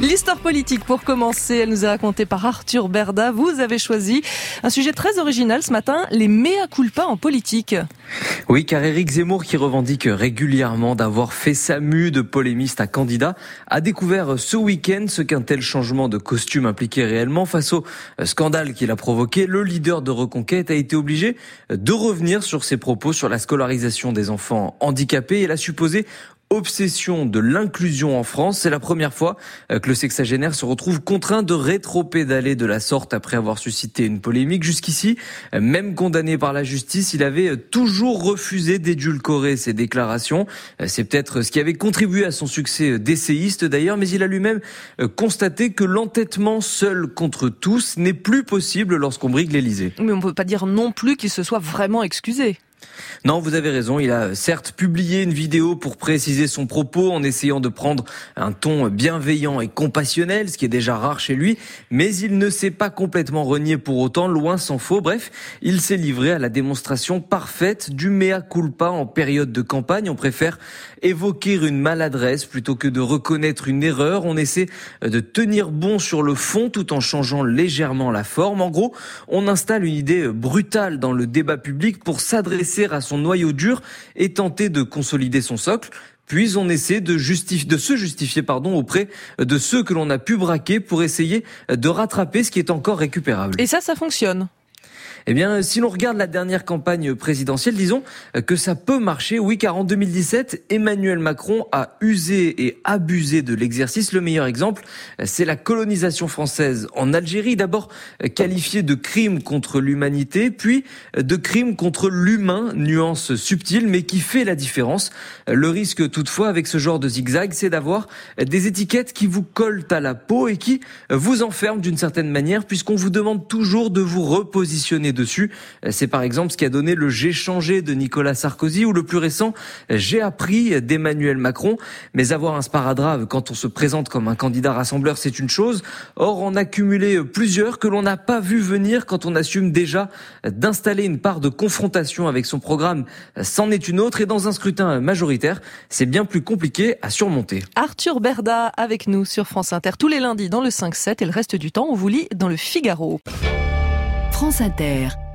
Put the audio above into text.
L'histoire politique pour commencer, elle nous est racontée par Arthur Berda. Vous avez choisi un sujet très original ce matin, les mea culpa en politique. Oui, car Éric Zemmour, qui revendique régulièrement d'avoir fait sa mue de polémiste à candidat, a découvert ce week-end ce qu'un tel changement de costume impliquait réellement. Face au scandale qu'il a provoqué, le leader de Reconquête a été obligé de revenir sur ses propos sur la scolarisation des enfants handicapés et la supposée obsession de l'inclusion en France. C'est la première fois que le sexagénaire se retrouve contraint de rétropédaler de la sorte après avoir suscité une polémique. Jusqu'ici, même condamné par la justice, il avait toujours refusé d'édulcorer ses déclarations. C'est peut-être ce qui avait contribué à son succès d'essayiste d'ailleurs, mais il a lui-même constaté que l'entêtement seul contre tous n'est plus possible lorsqu'on brigue l'Élysée. Mais on ne peut pas dire non plus qu'il se soit vraiment excusé. Non, vous avez raison, il a certes publié une vidéo pour préciser son propos en essayant de prendre un ton bienveillant et compassionnel, ce qui est déjà rare chez lui, mais il ne s'est pas complètement renié pour autant, loin s'en faut. Bref, il s'est livré à la démonstration parfaite du mea culpa en période de campagne. On préfère évoquer une maladresse plutôt que de reconnaître une erreur. On essaie de tenir bon sur le fond tout en changeant légèrement la forme. En gros, on installe une idée brutale dans le débat public pour s'adresser à son noyau dur et tenter de consolider son socle. Puis on essaie de se justifier auprès de ceux que l'on a pu braquer pour essayer de rattraper ce qui est encore récupérable. Et ça fonctionne. Eh bien, si l'on regarde la dernière campagne présidentielle, disons que ça peut marcher. Oui, car en 2017, Emmanuel Macron a usé et abusé de l'exercice. Le meilleur exemple, c'est la colonisation française en Algérie. D'abord qualifiée de crime contre l'humanité, puis de crime contre l'humain, nuance subtile, mais qui fait la différence. Le risque toutefois avec ce genre de zigzag, c'est d'avoir des étiquettes qui vous collent à la peau et qui vous enferment d'une certaine manière, puisqu'on vous demande toujours de vous repositionner dessus. C'est par exemple ce qui a donné le J'ai changé de Nicolas Sarkozy ou le plus récent J'ai appris d'Emmanuel Macron. Mais avoir un sparadrap quand on se présente comme un candidat rassembleur, c'est une chose. Or, en accumuler plusieurs que l'on n'a pas vu venir quand on assume déjà d'installer une part de confrontation avec son programme, c'en est une autre. Et dans un scrutin majoritaire, c'est bien plus compliqué à surmonter. Arthur Berda avec nous sur France Inter tous les lundis dans le 5-7 et le reste du temps, on vous lit dans le Figaro. France Inter.